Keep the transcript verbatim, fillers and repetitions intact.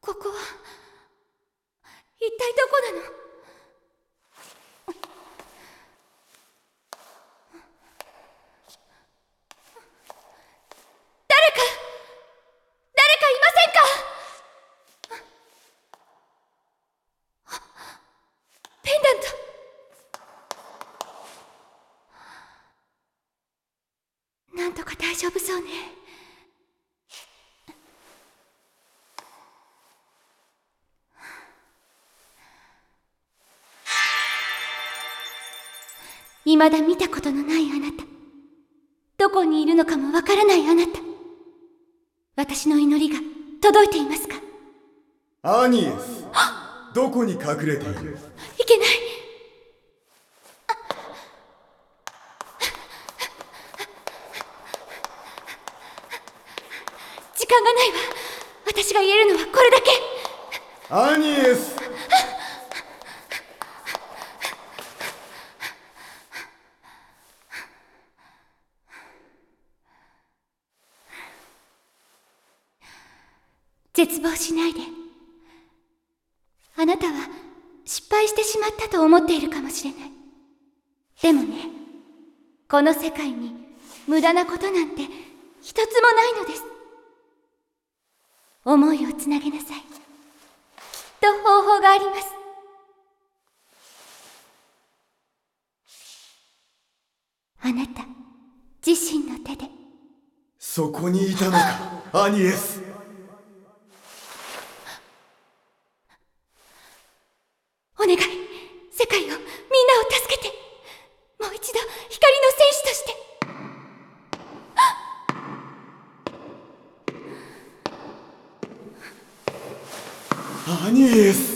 ここは一体どこなの？誰か誰かいませんか？ペンダント。なんとか大丈夫そうね。未だ見たことのないあなた。どこにいるのかもわからないあなた。私の祈りが届いていますか？ アニエス、どこに隠れている？ いけない。時間がないわ。私が言えるのはこれだけ。 アニエス。 絶望しないで。あなたは失敗してしまったと思っているかもしれない。でもね、この世界に無駄なことなんて一つもないのです。思いをつなげなさい。きっと方法があります。あなた自身の手で。 そこにいたのか、アニエス。 お願い、世界を、みんなを助けて。もう一度光の戦士として。 アニエス。